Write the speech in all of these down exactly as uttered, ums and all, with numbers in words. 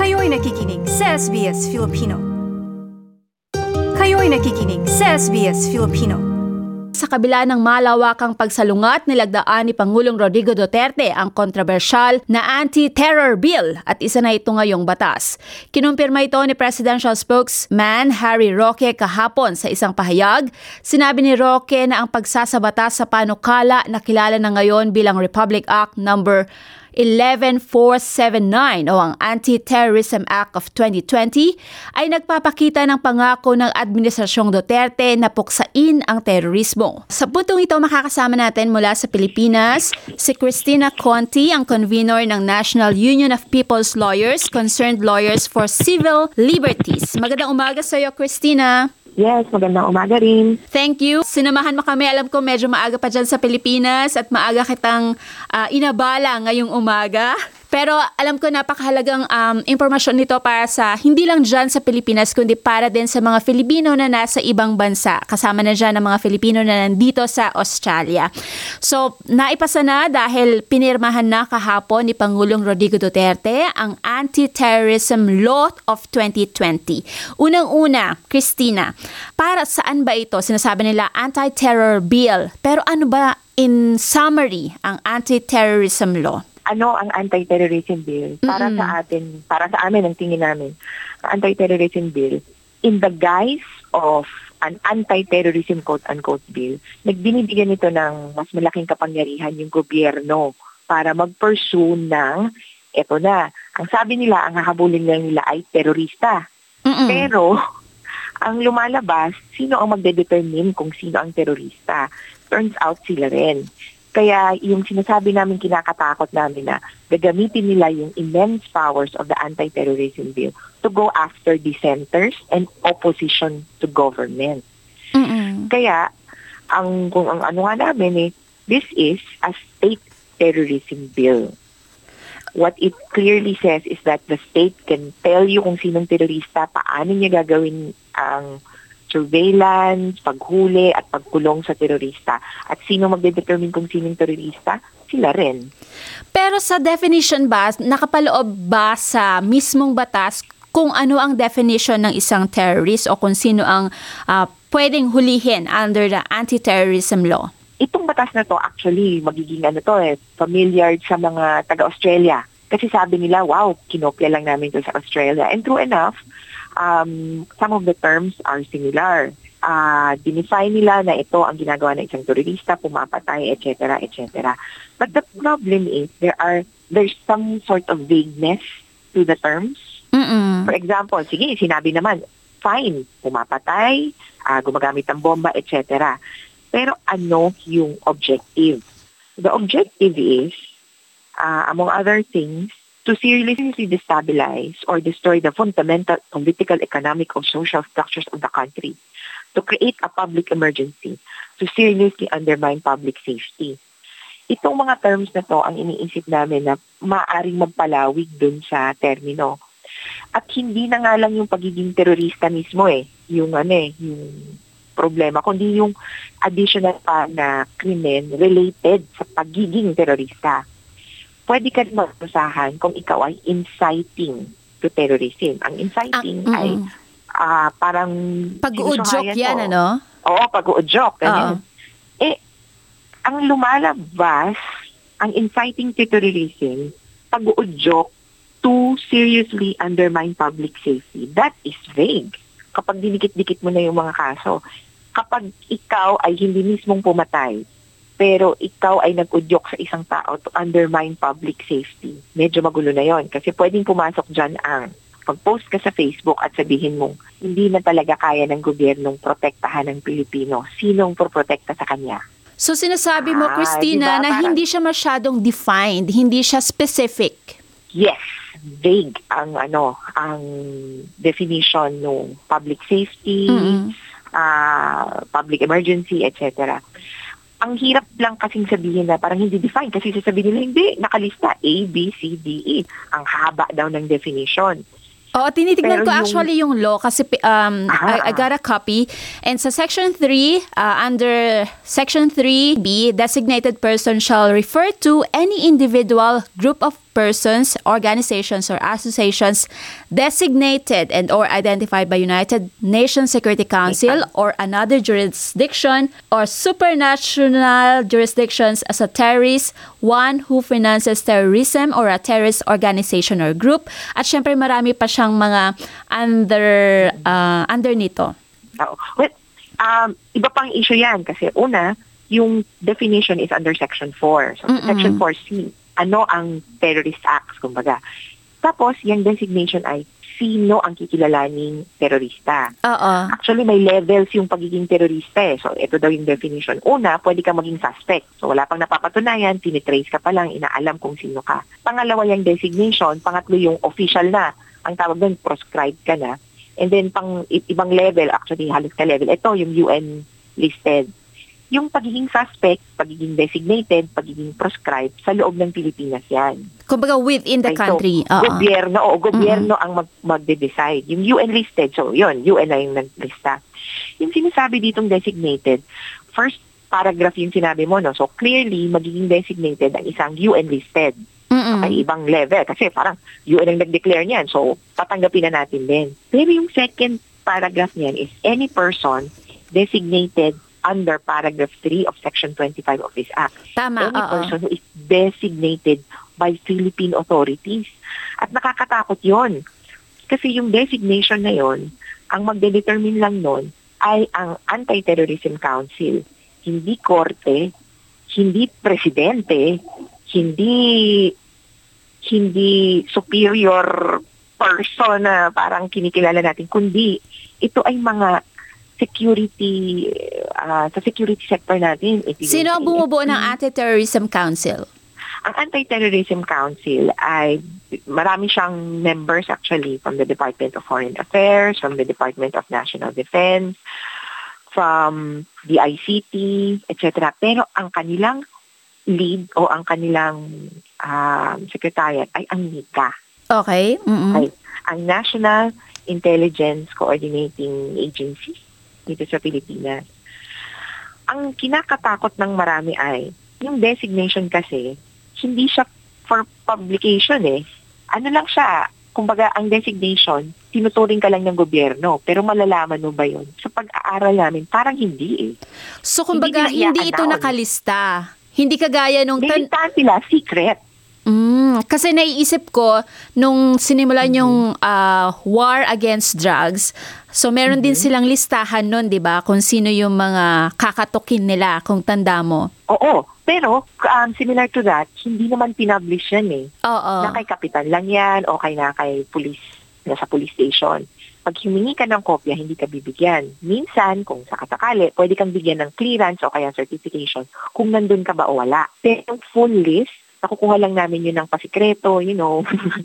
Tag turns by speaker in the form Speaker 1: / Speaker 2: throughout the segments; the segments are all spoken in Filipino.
Speaker 1: Kayo'y nakikinig sa S B S Filipino. Kayo'y nakikinig sa S B S Filipino.
Speaker 2: Sa kabila ng malawakang pagsalungat, nilagdaan ni Pangulong Rodrigo Duterte ang kontrobersyal na anti-terror bill at isa na ito ngayong batas. Kinumpirma ito ni Presidential Spokesman Harry Roque kahapon sa isang pahayag. Sinabi ni Roque na ang pagsasabatas sa panukala na kilala na ngayon bilang Republic Act number eleven four seventy-nine o ang Anti-Terrorism Act of twenty twenty ay nagpapakita ng pangako ng Administrasyong Duterte na puksain ang terorismo. Sa puntong ito, makakasama natin mula sa Pilipinas si Cristina Conti, ang convener ng National Union of People's Lawyers, Concerned Lawyers for Civil Liberties. Magandang umaga sa iyo, Cristina.
Speaker 3: Yes, magandang umaga rin.
Speaker 2: Thank you. Sinamahan mo kami. Alam ko medyo maaga pa dyan sa Pilipinas at maaga kitang uh, inabala ngayong umaga. Pero alam ko napakahalagang um, impormasyon nito para sa hindi lang dyan sa Pilipinas kundi para din sa mga Filipino na nasa ibang bansa. Kasama na dyan ang mga Filipino na nandito sa Australia. So, naipasa na dahil pinirmahan na kahapon ni Pangulong Rodrigo Duterte ang Anti-Terrorism Law of twenty twenty. Unang-una, Cristina, para saan ba ito? Sinasabi nila Anti-Terror Bill. Pero ano ba in summary ang Anti-Terrorism Law?
Speaker 3: Ano ang anti-terrorism bill? Para
Speaker 2: Mm-mm.
Speaker 3: sa atin, para sa amin, ang tingin namin, ang anti-terrorism bill, in the guise of an anti-terrorism quote-unquote bill, nagbinibigyan ito ng mas malaking kapangyarihan yung gobyerno para mag-pursue ng, eto na, ang sabi nila, ang hahabulin lang nila ay terorista.
Speaker 2: Mm-mm.
Speaker 3: Pero, ang lumalabas, sino ang magdedetermine kung sino ang terorista? Turns out sila rin. Kaya yung sinasabi namin, kinakatakot namin na gagamitin nila yung immense powers of the anti-terrorism bill to go after dissenters and opposition to government.
Speaker 2: Mm-mm.
Speaker 3: Kaya, ang, kung ang ano nga namin eh, this is a state terrorism bill. What it clearly says is that the state can tell you kung sinong terorista, paano niya gagawin ang surveillance, paghuli at pagkulong sa terorista. At sino magdedetermine kung sinong terorista? Sila rin.
Speaker 2: Pero sa definition ba, nakapaloob ba sa mismong batas kung ano ang definition ng isang terrorist o kung sino ang uh, pwedeng hulihin under the anti-terrorism law?
Speaker 3: Itong batas na to actually magiging ano to eh, familiar sa mga taga-Australia. Kasi sabi nila, wow, kinopya lang namin to sa Australia. And true enough, Um, some of the terms are similar. Uh, dinefine nila na ito ang ginagawa ng isang terorista, pumapatay, et cetera, et cetera. But the problem is there are there's some sort of vagueness to the terms.
Speaker 2: Mm-mm.
Speaker 3: For example, sige, sinabi naman, fine, pumapatay, uh, gumagamit ng bomba, et cetera. Pero ano yung objective? The objective is, uh, among other things, to seriously destabilize or destroy the fundamental political, economic, or social structures of the country, to create a public emergency, to seriously undermine public safety. Itong mga terms na to ang iniisip namin na maaaring magpalawig dun sa termino. At hindi na nga lang yung pagiging terorista mismo eh, yung ano eh, yung problema, kundi yung additional pa na krimen related sa pagiging terorista. Pwede ka mag-usahan kung ikaw ay inciting to terrorism. Ang inciting
Speaker 2: ah,
Speaker 3: ay uh, parang
Speaker 2: pag-uudyok yan,
Speaker 3: mo.
Speaker 2: ano?
Speaker 3: Oo, pag-uudyok. Ganyan. Eh, ang lumalabas, ang inciting to terrorism, pag-uudyok to seriously undermine public safety. That is vague. Kapag dinikit-dikit mo na yung mga kaso, kapag ikaw ay hindi mismong pumatay, pero ikaw ay nag-udyok sa isang tao to undermine public safety, medyo magulo na yon. Kasi pwedeng pumasok dyan ang pag-post ka sa Facebook at sabihin mong hindi na talaga kaya ng gobyernong protektahan ng Pilipino. Sinong proprotekta sa kanya?
Speaker 2: So sinasabi mo,
Speaker 3: Ah,
Speaker 2: Cristina,
Speaker 3: diba?
Speaker 2: na
Speaker 3: Parang-
Speaker 2: hindi siya masyadong defined, hindi siya specific.
Speaker 3: Yes, vague ang ano, ang definition ng public safety,
Speaker 2: Mm-mm.
Speaker 3: uh, public emergency, et cetera. Ang hirap lang kasing sabihin na parang hindi defined kasi sasabihin nila hindi, nakalista A, B, C, D, E. Ang haba daw ng definition.
Speaker 2: Oo, tinitignan
Speaker 3: Pero
Speaker 2: ko
Speaker 3: yung-
Speaker 2: actually yung law kasi um,
Speaker 3: Ah.
Speaker 2: I, I got a copy. And sa Section three, uh, under Section three B, designated person shall refer to any individual, group of persons, organizations, or associations designated and or identified by United Nations Security Council or another jurisdiction or supranational jurisdictions as a terrorist, one who finances terrorism or a terrorist organization or group. At syempre marami pa siyang mga under uh, under nito.
Speaker 3: Oh, well, um, iba pang issue yan kasi una, yung definition is under Section four. So,
Speaker 2: Mm-mm.
Speaker 3: Section four C, ano ang terrorist acts, kumbaga. Tapos, yung designation ay sino ang kikilalaning terorista.
Speaker 2: Oo.
Speaker 3: Actually, may levels yung pagiging terorista eh. So, ito daw yung definition. Una, pwede ka maging suspect. So, wala pang napapatunayan, tinitrace ka pa lang, inaalam kung sino ka. Pangalawa yung designation. Pangatlo yung official na. Ang tawag doon, proscribed ka na. And then, pang i- ibang level, actually, halos ka level. Ito, yung U N listed. Yung pagiging suspect, pagiging designated, pagiging proscribed, sa loob ng Pilipinas yan.
Speaker 2: Kumbaga within the
Speaker 3: Okay,
Speaker 2: country.
Speaker 3: So,
Speaker 2: Oo.
Speaker 3: gobyerno, o gobyerno ang mag, magde-decide. Yung U N listed, so yun, U N na yung naglista. Yung sinasabi ditong designated, first paragraph yung sinabi mo, no? So clearly, magiging designated ang isang U N listed.
Speaker 2: Mm-mm.
Speaker 3: Ay ibang level. Kasi parang U N ang nag-declare niyan, so tatanggapin na natin din. Pero yung second paragraph niyan is any person designated under paragraph three of Section twenty-five of this Act.
Speaker 2: Tama,
Speaker 3: Any
Speaker 2: oo.
Speaker 3: person who is designated by Philippine authorities. At nakakatakot yon. Kasi yung designation na yon, ang magde-determine lang nun ay ang Anti-Terrorism Council. Hindi korte, hindi presidente, hindi hindi superior person na parang kinikilala natin, kundi ito ay mga security, uh, sa security sector natin.
Speaker 2: Sino ang bumubuo ng Anti-Terrorism Council?
Speaker 3: Ang Anti-Terrorism Council ay marami siyang members actually from the Department of Foreign Affairs, from the Department of National Defense, from the I C T, et cetera. Pero ang kanilang lead o ang kanilang uh, secretariat ay ang N I C A.
Speaker 2: Okay. Mm-mm.
Speaker 3: Okay. Ang National Intelligence Coordinating Agency dito sa Pilipinas. Ang kinakatakot ng marami ay, yung designation kasi, hindi siya for publication eh. Ano lang siya, kumbaga ang designation, tinuturing ka lang ng gobyerno, pero malalaman mo ba yun? Sa pag-aaral namin, parang hindi eh.
Speaker 2: So kumbaga
Speaker 3: Hindi nila
Speaker 2: hindi, ito
Speaker 3: i-announce.
Speaker 2: nakalista. Hindi kagaya nung tan-
Speaker 3: Nilistahan sila, secret.
Speaker 2: Mm, kasi naiisip ko nung sinimulan
Speaker 3: Mm-hmm.
Speaker 2: yung ah, war against drugs. So meron din
Speaker 3: Mm-hmm.
Speaker 2: silang listahan nun, 'di ba? Kung sino yung mga kakatukin nila, kung tanda mo.
Speaker 3: Oo, pero um, similar to that, hindi naman pinublish yan eh.
Speaker 2: Oo.
Speaker 3: Na kay kapitan lang yan o kay na kay police, nasa police station. Pag humingi ka ng kopya, hindi ka bibigyan. Minsan, kung sakasakali, pwede kang bigyan ng clearance o kaya certification kung nandun ka ba o wala. Pero yung full list, nakukuha lang namin yun ng pasikreto, you know,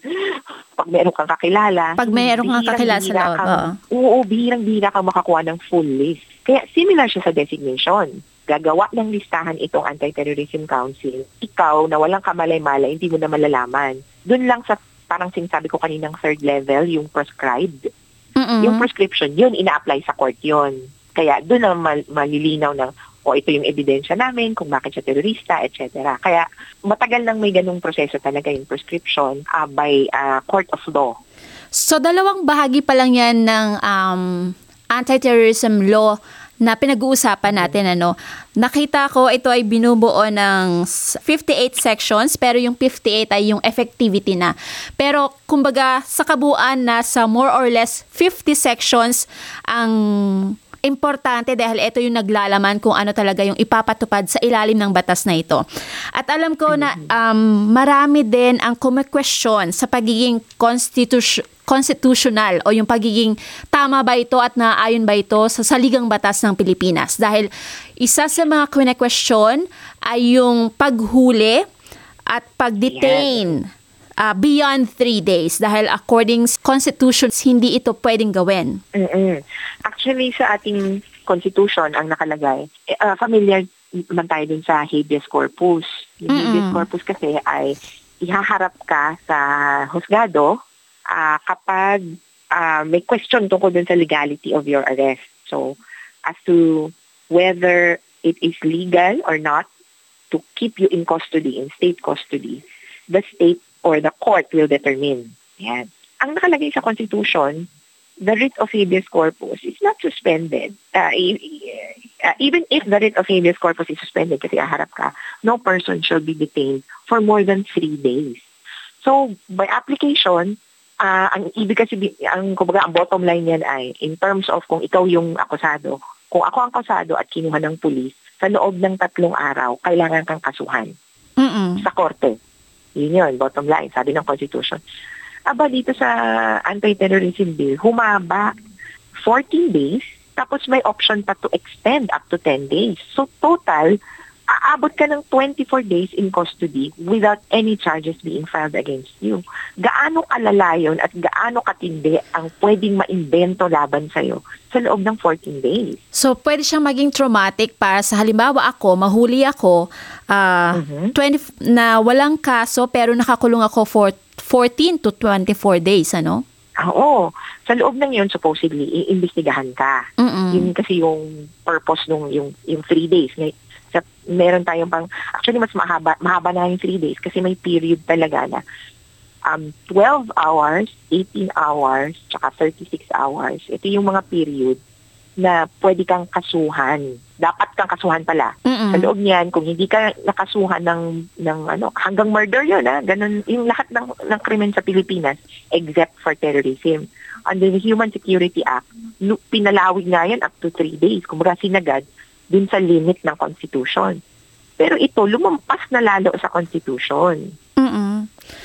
Speaker 3: pag meron kang kakilala.
Speaker 2: Pag meron kang kakilala sa loob, oo.
Speaker 3: Oo, bihirang-bihira kang makakuha ng full list. Kaya similar siya sa designation. Gagawa ng listahan itong Anti-Terrorism Council. Ikaw, na walang kamalay-malay, hindi mo na malalaman. Doon lang sa, parang sinasabi ko kaninang third level, yung prescribed.
Speaker 2: Mm-mm.
Speaker 3: Yung prescription, yun, ina-apply sa court yun. Kaya doon na mal- malilinaw ng, o ito yung ebidensya namin, kung bakit siya terorista, et cetera. Kaya matagal nang may ganung proseso talaga yung prescription uh, by uh, court of law.
Speaker 2: So dalawang bahagi pa lang yan ng um, anti-terrorism law na pinag-uusapan natin, ano. Nakita ko ito ay binubuo ng fifty-eight sections, pero yung fifty-eight ay yung effectivity na. Pero kumbaga sa kabuuan nasa more or less fifty sections ang importante dahil ito yung naglalaman kung ano talaga yung ipapatupad sa ilalim ng batas na ito. At alam ko na um, marami din ang kume-question sa pagiging constitution constitutional o yung pagiging tama ba ito at naaayon ba ito sa saligang batas ng Pilipinas. Dahil isa sa mga kine-question ay yung paghuli at pag-detain uh, beyond three days. Dahil according sa Constitution, hindi ito pwedeng gawin.
Speaker 3: Mm-mm. Actually, sa ating Constitution, ang nakalagay, uh, familiar man tayo dun sa habeas corpus. Yung
Speaker 2: Mm-mm.
Speaker 3: habeas corpus kasi ay ihaharap ka sa husgado Uh, kapag uh, may question tungkol dun sa legality of your arrest. So, as to whether it is legal or not to keep you in custody, in state custody, the state or the court will determine. Yan. Ang nakalagay sa Constitution, the writ of habeas corpus is not suspended. Uh, uh, even if the writ of habeas corpus is suspended kasi aharap ka, no person shall be detained for more than three days. So, by application, uh, ang ibig kasi, ang, kumbaga, ang bottom line yan ay, in terms of kung ikaw yung akusado, kung ako ang akusado at kinuha ng pulis, sa loob ng tatlong araw, kailangan kang kasuhan
Speaker 2: Mm-mm.
Speaker 3: sa korte. Yun yun, bottom line, sabi ng Constitution. Aba, dito sa Anti-Terrorism Bill, humaba fourteen days, tapos may option pa to extend up to ten days. So total, aabot ka ng twenty-four days in custody without any charges being filed against you. Gaano kalala yun at gaano katindi ang pwedeng maimbento laban sa'yo sa loob ng fourteen days.
Speaker 2: So, pwede siyang maging traumatic para sa halimbawa ako, mahuli ako, uh,
Speaker 3: Mhm.
Speaker 2: twenty na walang kaso pero nakakulong ako for fourteen to twenty-four days, ano?
Speaker 3: Ah, Oo. Sa loob ng yun, supposedly, iimbestigahan ka.
Speaker 2: Mm-mm.
Speaker 3: Yun kasi yung purpose nung yung, yung three days. Ngay- Sa, meron tayong pang, actually mas mahaba, mahaba na yung three days kasi may period talaga na um, twelve hours, eighteen hours, tsaka thirty-six hours. Ito yung mga period na pwede kang kasuhan. Dapat kang kasuhan pala.
Speaker 2: Mm-mm.
Speaker 3: Sa loob niyan, kung hindi ka nakasuhan ng, ng ano, hanggang murder yun, ha? Ganun, yung lahat ng, ng krimen sa Pilipinas, except for terrorism. Under the Human Security Act, lu- pinalawig nga yan up to three days. Kumbaga sinagad, dun sa limit ng Constitution. Pero ito, lumampas na lalo sa Constitution.
Speaker 2: Mm-mm.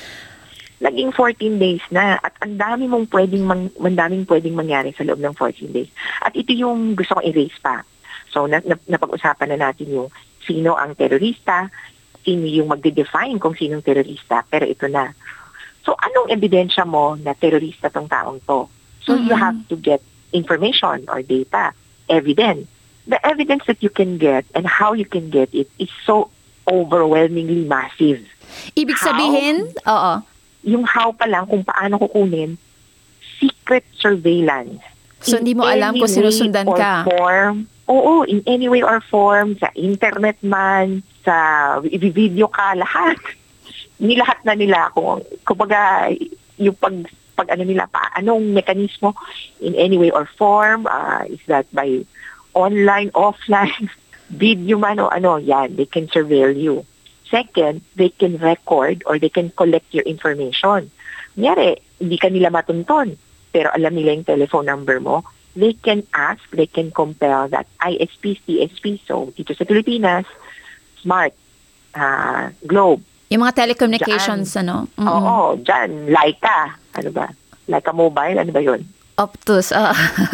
Speaker 3: Naging fourteen days na at ang dami mong pwedeng, mang, ang daming pwedeng mangyari sa loob ng fourteen days. At ito yung gusto kong erase pa. So, na, na, napag-usapan na natin yung sino ang terorista, sino yung magde-define kung sinong terorista, pero ito na. So, anong ebidensya mo na terorista tong taong to? So, you
Speaker 2: Mhm.
Speaker 3: have to get information or data, evidence. The evidence that you can get and how you can get it is so overwhelmingly massive.
Speaker 2: Ibig
Speaker 3: How?
Speaker 2: sabihin, oo.
Speaker 3: Yung how pa lang kung paano kukunin, secret surveillance.
Speaker 2: So,
Speaker 3: In
Speaker 2: hindi mo alam
Speaker 3: any
Speaker 2: kung
Speaker 3: way
Speaker 2: sinusundan
Speaker 3: or
Speaker 2: ka.
Speaker 3: Form, oo, in any way or form, sa internet man, sa video ka, lahat. Nilahat na nila kung, kumbaga, yung pag, pag ano nila pa, anong mekanismo, in any way or form, uh, is that by online, offline, video man o ano, yan, they can surveil you. Second, they can record or they can collect your information. Kunyari, hindi ka nila matunton, pero alam nila yung telephone number mo, they can ask, they can compel that I S P, C S P, so dito sa Pilipinas, Smart, uh, Globe,
Speaker 2: Yung mga telecommunications, ano? Mm-mm.
Speaker 3: oo, dyan, Laika, ano ba? Laika Mobile, ano ba yun?
Speaker 2: Optus, ah.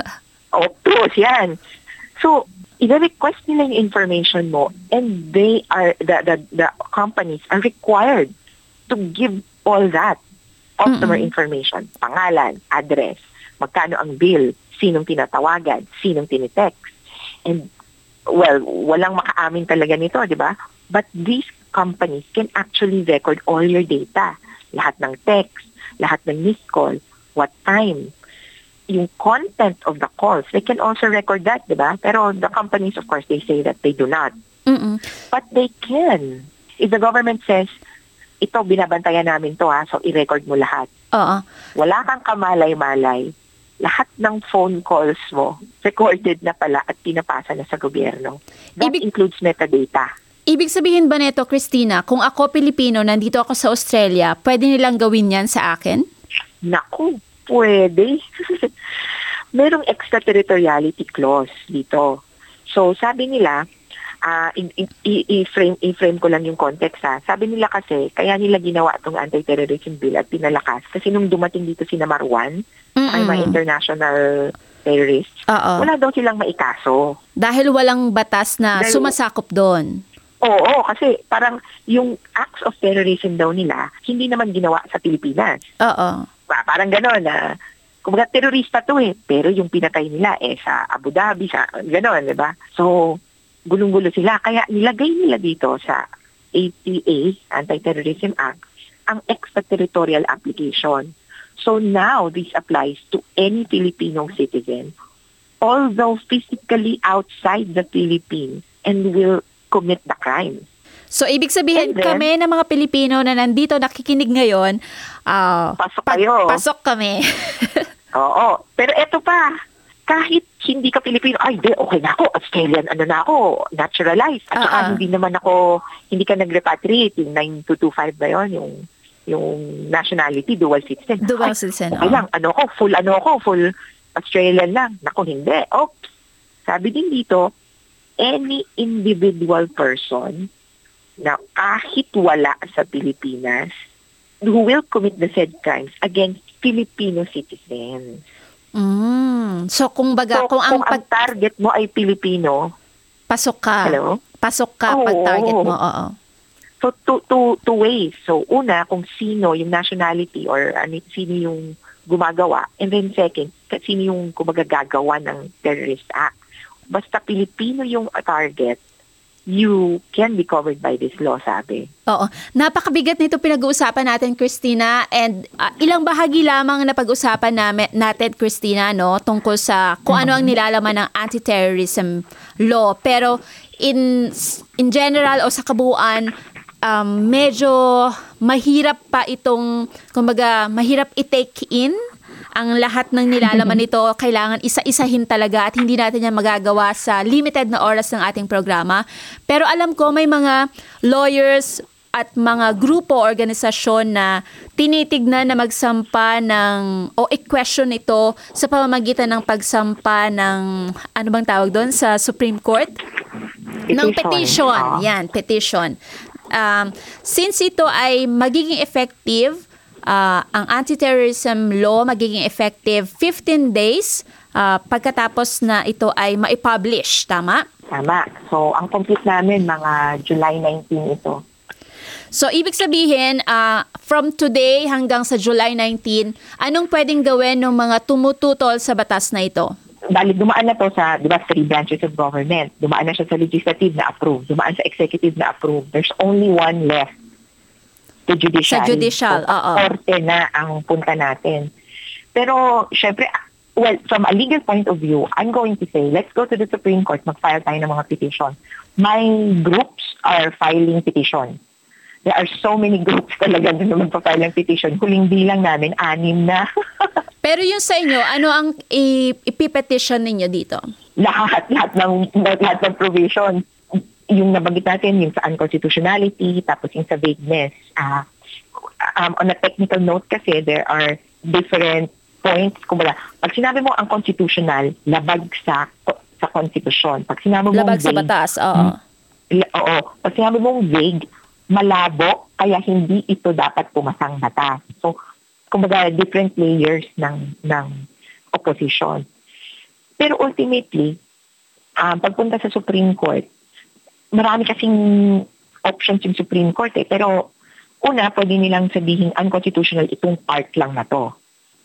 Speaker 3: Optus, yan. So, i-request nila yung information mo and they are, the, the, the companies are required to give all that customer
Speaker 2: Mm-mm.
Speaker 3: information. Pangalan, address, magkano ang bill, sinong tinatawagan, sinong tinitext. And, well, walang makaamin talaga nito, di ba? But these companies can actually record all your data. Lahat ng text, lahat ng missed call, what time, yung content of the calls, they can also record that, di ba? Pero the companies, of course, they say that they do not.
Speaker 2: Mm-mm.
Speaker 3: But they can. If the government says, ito, binabantayan namin to ha, so i-record mo lahat.
Speaker 2: Oo.
Speaker 3: Wala kang kamalay-malay. Lahat ng phone calls mo, recorded na pala at pinapasa na sa gobyerno. That
Speaker 2: Ibig-
Speaker 3: includes metadata.
Speaker 2: Ibig sabihin ba neto, Christina, kung ako Pilipino, nandito ako sa Australia, pwede nilang gawin yan sa akin?
Speaker 3: Naku, pwede. Merong extraterritoriality clause dito. So, sabi nila, uh, in, in, i- i-frame, i-frame ko lang yung context ha. Sabi nila kasi, kaya nila ginawa itong anti-terrorism bill at pinalakas. Kasi nung dumating dito si Marwan, ay mga international terrorists,
Speaker 2: Oo.
Speaker 3: wala daw silang maikaso.
Speaker 2: Dahil walang batas na
Speaker 3: Dahil-
Speaker 2: sumasakop doon.
Speaker 3: Oo, kasi parang yung acts of terrorism daw nila, hindi naman ginawa sa Pilipinas.
Speaker 2: Oo.
Speaker 3: Pa- Parang gano'n na, kumbaga terorista to eh, pero yung pinatay nila eh sa Abu Dhabi, sa gano'n, di ba? So, gulong-gulo sila. Kaya nilagay nila dito sa A T A, Anti-Terrorism Act, ang extraterritorial application. So now, this applies to any Filipino citizen, although physically outside the Philippines and will commit the crime.
Speaker 2: So, ibig sabihin
Speaker 3: And then,
Speaker 2: kami na mga Pilipino na nandito nakikinig ngayon, ah,
Speaker 3: Pasok
Speaker 2: pa-
Speaker 3: kayo.
Speaker 2: pasok kami.
Speaker 3: Oo. Pero eto pa, kahit hindi ka Pilipino, ay, di, okay na ako, Australian, ano na ako, naturalized. At saka
Speaker 2: Ah, ah.
Speaker 3: hindi naman ako, hindi ka nag-repatriate, yung nine two two five ba yun, yung, yung nationality, dual citizen.
Speaker 2: Dual
Speaker 3: Ay,
Speaker 2: citizen,
Speaker 3: okay
Speaker 2: oo.
Speaker 3: lang, ano ko, full ano ko, full Australian lang. Naku, hindi. Oops. Sabi din dito, any individual person na kahit wala sa Pilipinas who will commit the said crimes against Filipino citizens.
Speaker 2: Mm. So, kung baga,
Speaker 3: So,
Speaker 2: kung ang
Speaker 3: kung
Speaker 2: pag-
Speaker 3: ang target mo ay Pilipino,
Speaker 2: pasok ka,
Speaker 3: hello?
Speaker 2: pasok ka
Speaker 3: Oo.
Speaker 2: pag target mo, oo.
Speaker 3: So, two, two, two ways. So, una, kung sino yung nationality or ano, sino yung gumagawa. And then second, sino yung kumbaga gagawa ng terrorist act. Basta Pilipino yung target, you can be covered by this law, sabi.
Speaker 2: Oo. Napakabigat nito pinag-uusapan natin, Christina, and ah, ilang bahagi lamang na pag-usapan namin, natin, Christina, no, tungkol sa kung ano ang nilalaman ng anti-terrorism law. Pero in in general o sa kabuuan, um, medyo mahirap pa itong, kumbaga, mahirap i-take in ang lahat ng nilalaman nito. Kailangan isa-isahin talaga at hindi natin yan magagawa sa limited na oras ng ating programa. Pero alam ko may mga lawyers at mga grupo, organisasyon na tinitignan na magsampa ng o i-question ito sa pamamagitan ng pagsampa ng ano bang tawag doon sa Supreme Court? Ng petition.
Speaker 3: Ah.
Speaker 2: Yan, petition. Um, since ito ay magiging effective, Uh, ang anti-terrorism law magiging effective fifteen days uh, pagkatapos na ito ay maipublish. Tama?
Speaker 3: Tama. So, ang complete namin, mga July nineteenth ito.
Speaker 2: So, ibig sabihin, uh, from today hanggang sa July nineteenth, anong pwedeng gawin ng mga tumututol sa batas na ito?
Speaker 3: Bali, dumaan na to sa, di ba, three branches of government. Dumaan na siya sa legislative na approve. Dumaan sa executive na approve. There's only one left. The judicial.
Speaker 2: Sa judicial,
Speaker 3: so,
Speaker 2: oo.
Speaker 3: Korte na ang punta natin. Pero, syempre, well, from a legal point of view, I'm going to say, let's go to the Supreme Court, mag-file tayo ng mga petition. My groups are filing petition. There are so many groups talaga na magpa-file ng petition. Huling bilang namin, anim na.
Speaker 2: Pero yung sa inyo, ano ang i- ipipetition ninyo dito?
Speaker 3: lahat, lahat ng, lahat ng provision. Yung nabanggit natin, yung sa unconstitutionality, tapos yung sa vagueness. Uh, um, on a technical note kasi, there are different points. Kumbaga, pag sinabi mo ang constitutional, labag sa sa konstitusyon. Pag sinabi mo
Speaker 2: Labag sa
Speaker 3: vague,
Speaker 2: batas, oo.
Speaker 3: la- oo. Pag sinabi mong vague, malabo, kaya hindi ito dapat pumasang batas. So, kumbaga, different layers ng ng opposition. Pero ultimately, um, pagpunta sa Supreme Court, marami kasing options yung Supreme Court eh. Pero una, pwede nilang sabihin unconstitutional itong part lang na to.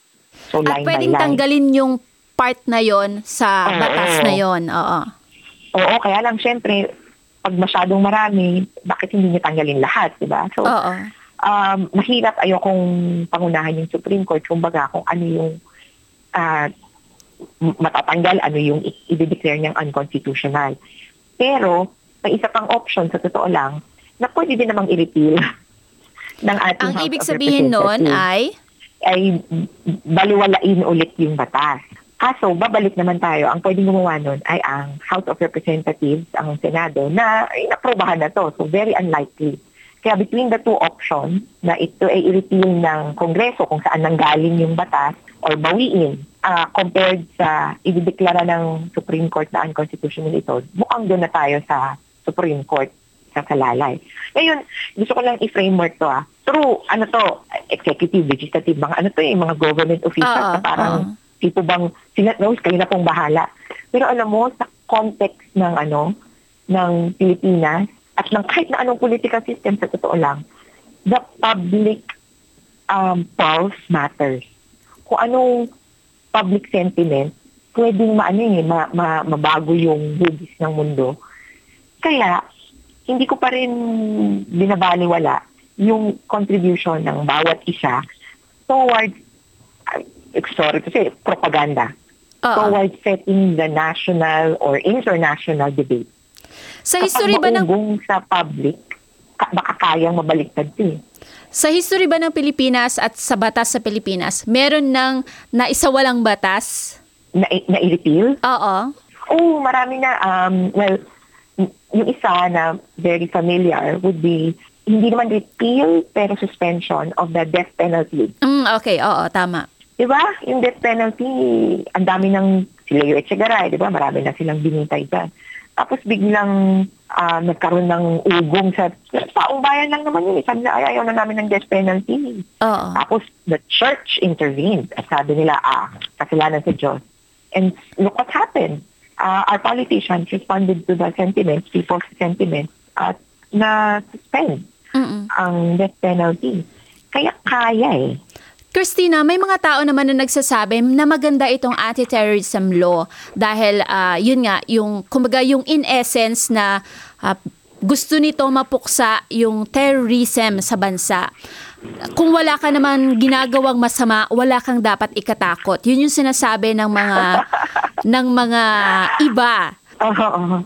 Speaker 3: So,
Speaker 2: At
Speaker 3: line
Speaker 2: pwedeng
Speaker 3: by line.
Speaker 2: tanggalin yung part na yon sa
Speaker 3: Oo.
Speaker 2: batas na yon. Oo.
Speaker 3: Oo, kaya lang syempre, pag masyadong marami, bakit hindi niya tanggalin lahat, di ba? So,
Speaker 2: Oo.
Speaker 3: um, mahirap ayokong pangunahan yung Supreme Court, kumbaga kung ano yung uh, matatanggal, ano yung i- i-declare niyang unconstitutional. Pero, may isa pang option, sa totoo lang, na pwede din namang i-repeal ng ating
Speaker 2: Ang
Speaker 3: House
Speaker 2: ibig
Speaker 3: of
Speaker 2: sabihin nun
Speaker 3: Representatives.
Speaker 2: ay,
Speaker 3: ay baliwalain ulit yung batas. Kaso, babalik naman tayo, ang pwedeng gumawa nun ay ang House of Representatives, ang Senado, na inaprobahan na to. So, very unlikely. Kaya between the two options, na ito ay i-repeal ng Kongreso kung saan nanggaling yung batas or bawiin, uh, compared sa idideklara ng Supreme Court na unconstitutional ito, mukhang doon na tayo sa Supreme Court sa kalalay. Ngayon, gusto ko lang i-framework to ah. True, ano to, executive, legislative, mga ano to eh, mga government officials
Speaker 2: Oo,
Speaker 3: na parang
Speaker 2: oo.
Speaker 3: tipo bang, sila, no, kayo na pong bahala. Pero alam mo, sa context ng ano, ng Pilipinas, at ng kahit na anong political system, sa totoo lang, the public um, pulse matters. Kung anong public sentiment, pwedeng maano eh, ma, ma, mabago yung hugis ng mundo. Kaya, hindi ko pa rin binabaliwala yung contribution ng bawat isa towards, uh, sorry to say, propaganda.
Speaker 2: Oo.
Speaker 3: Towards setting the national or international debate.
Speaker 2: Sa
Speaker 3: Kapag
Speaker 2: history ba ng
Speaker 3: maugong sa public, ka- baka kayang mabaliktad ito eh.
Speaker 2: Sa history ba ng Pilipinas at sa batas sa Pilipinas, meron ng naisawalang batas?
Speaker 3: Na, na-repeal?
Speaker 2: Oo.
Speaker 3: Oh, marami na. Um, well, y- yung isa na very familiar would be, hindi naman repeal, pero suspension of the death penalty.
Speaker 2: Mm, okay, oo, tama.
Speaker 3: Diba? Yung death penalty, ang dami ng si Leo Echegaray, diba? Marami na silang binitay dyan. Tapos biglang uh, nagkaroon ng ugong sa taong bayan lang naman yun. Sabi na, ay, ayaw na namin ng death penalty.
Speaker 2: Oo.
Speaker 3: Tapos the church intervened. At sabi nila, ah, kasalanan sa Diyos. And look what happened. Uh, our politicians responded to the sentiments, people's sentiments, at na-suspend
Speaker 2: Mm-mm.
Speaker 3: ang death penalty. Kaya kaya eh.
Speaker 2: Christina, may mga tao naman na nagsasabi na maganda itong anti-terrorism law dahil ah, yun nga, yung, kumbaga yung in essence na ah, gusto nito mapuksa yung terrorism sa bansa. Kung wala ka naman ginagawang masama, wala kang dapat ikatakot. Yun yung sinasabi ng mga ng mga iba.
Speaker 3: Oo.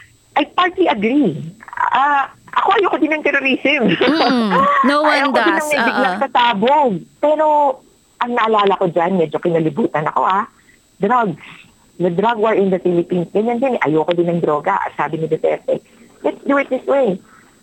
Speaker 3: I partly agree. Ah, ako ayoko din ng terrorism.
Speaker 2: Mm-mm. No one
Speaker 3: ayoko din
Speaker 2: does.
Speaker 3: ng may biglang
Speaker 2: Oo.
Speaker 3: satabog. Pero ang naalala ko dyan, medyo kinalibutan ako ah, drugs. The drug war in the Philippines. Ganyan din, ayoko din ng droga. Sabi ni Duterte, let's do it this way.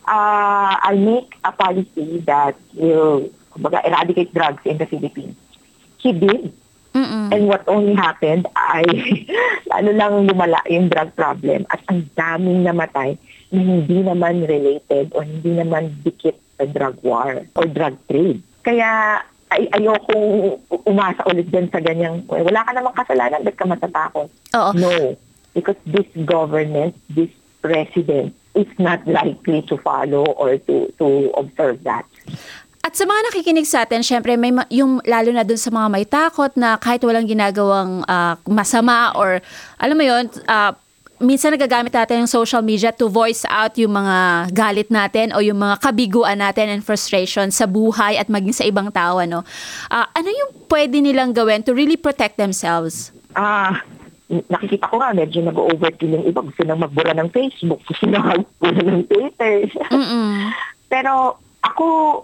Speaker 3: Uh, I'll make a policy that will kumbaga, eradicate drugs in the Philippines. He did.
Speaker 2: Mm-mm.
Speaker 3: And what only happened ay lalo lang lumala yung drug problem at ang daming namatay na hindi naman related o hindi naman dikit sa drug war or drug trade. Kaya ay ayokong umasa ulit dyan sa ganyang, wala ka namang kasalanan, ba't ka matatakot?
Speaker 2: Oo.
Speaker 3: No. Because this government, this president is not likely to follow or to to observe that.
Speaker 2: At sa mga nakikinig sa atin, syempre may ma- yung lalo na dun sa mga may takot na kahit walang ginagawang ah, masama or alam mo yun, ah, minsan nagagamit natin yung social media to voice out yung mga galit natin o yung mga kabiguan natin and frustration sa buhay at maging sa ibang tao. Ano, Ah, ano yung pwede nilang gawin to really protect themselves?
Speaker 3: Ah, nakikita ko nga, medyo nag-overkill yung iba. Gusto nang magbura ng Facebook, gusto nang magbura ng Twitter.
Speaker 2: Mm-mm.
Speaker 3: Pero ako,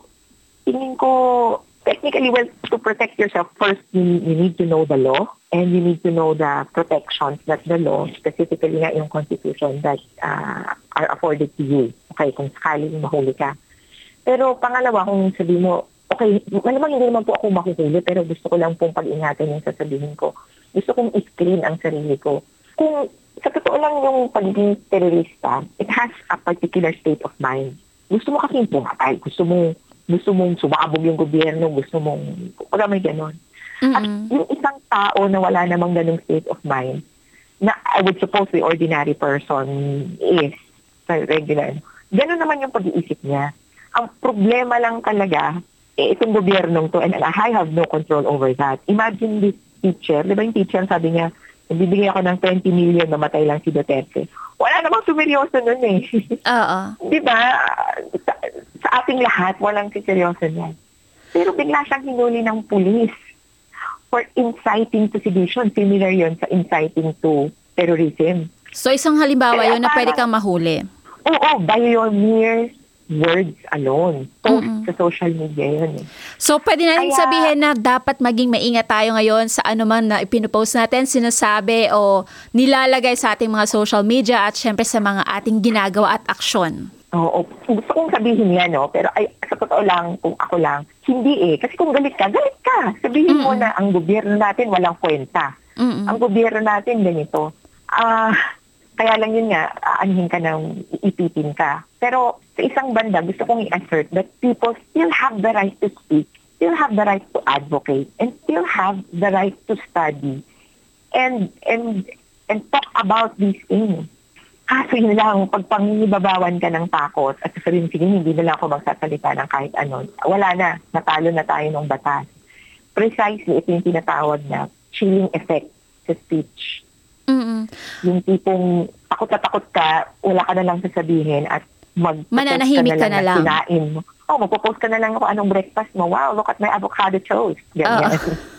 Speaker 3: tingin ko, technically, well, to protect yourself, first, you, you need to know the law and you need to know the protections that the law, specifically nga yung Constitution, that uh, are afforded to you. Okay, kung sakaling mahuli ka. Pero pangalawa, kung sabi mo, okay, malamang hindi naman po ako mahuhuli, pero gusto ko lang pong pag-ingatan yung sasabihin ko. Gusto kong i-screen ang sarili ko. Kung sa totoo lang yung pagiging terorista, it has a particular state of mind. Gusto mo kasing pumatay, gusto mo gusto mong sumabog yung gobyerno, gusto mong, wala may ganon. At
Speaker 2: Mm-mm.
Speaker 3: yung isang tao na wala namang ganong state of mind, na I would suppose the ordinary person is, sa regular, ganon naman yung pag-iisip niya. Ang problema lang talaga, eh, itong gobyernong to, and I have no control over that. Imagine this teacher, di ba yung teacher sabi niya, nagbibigay ako ng twenty million, namatay lang si Duterte. Wala namang sumeryoso nun eh.
Speaker 2: Oo.
Speaker 3: Di ba? Sa, sa ating lahat, walang siseryoso niyan. Pero bigla siyang hinuli ng pulis for inciting to sedition. Similar yon sa inciting to terrorism.
Speaker 2: So isang halimbawa
Speaker 3: Kaya
Speaker 2: yun na pwede
Speaker 3: parang-
Speaker 2: kang mahuli.
Speaker 3: Oo, by your mere words alone. Post
Speaker 2: Mm-mm.
Speaker 3: sa social media yun eh.
Speaker 2: So pwede natin
Speaker 3: Kaya-
Speaker 2: sabihin na dapat maging maingat tayo ngayon sa ano man na ipinupost natin, sinasabi o nilalagay sa ating mga social media at syempre sa mga ating ginagawa at aksyon.
Speaker 3: Oo, gusto kong sabihin yan, no? Pero ay, sa totoo lang, kung ako lang, hindi eh. Kasi kung galit ka, galit ka. Sabihin mo
Speaker 2: Mm-mm.
Speaker 3: na ang gobyerno natin walang kwenta.
Speaker 2: Mm-mm.
Speaker 3: Ang gobyerno natin ganito. Ah, kaya lang yun nga, aanhin ka ng iipitin ka. Pero sa isang banda, gusto kong i-assert that people still have the right to speak, still have the right to advocate, and still have the right to study and and and talk about these things. Kaso yun lang, pag pangingibabawan ka ng takot at sasabihin, sige, hindi na lang ako magsasalita ng kahit ano, wala na, natalo na tayo ng batas. Precisely, ito yung tinatawag na chilling effect sa speech.
Speaker 2: Mm-mm.
Speaker 3: Yung tipong takot na takot ka, wala ka na lang sasabihin at mag
Speaker 2: Mananahimik ka na lang.
Speaker 3: Kinain mo. Oh, magpo-post ka na lang kung anong breakfast mo. Wow, look at my avocado toast. Ganyan.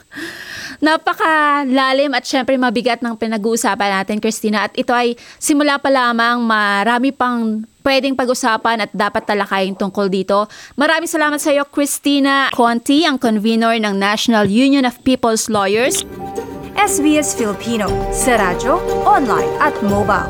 Speaker 2: Napakalalim at syempre mabigat ng pinag-uusapan natin, Christina. At ito ay simula pa lamang, marami pang pwedeng pag-usapan at dapat talakayin tungkol dito. Maraming salamat sa iyo, Christina Conti, ang convener ng National Union of People's Lawyers.
Speaker 1: S B S Filipino sa radyo, online at mobile.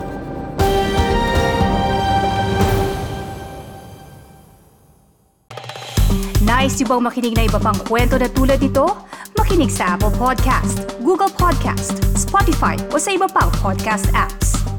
Speaker 1: Nice yung bang makinig na iba pang kwento na tulad ito? Makinig sa Apple Podcast, Google Podcast, Spotify o sa iba pang podcast apps.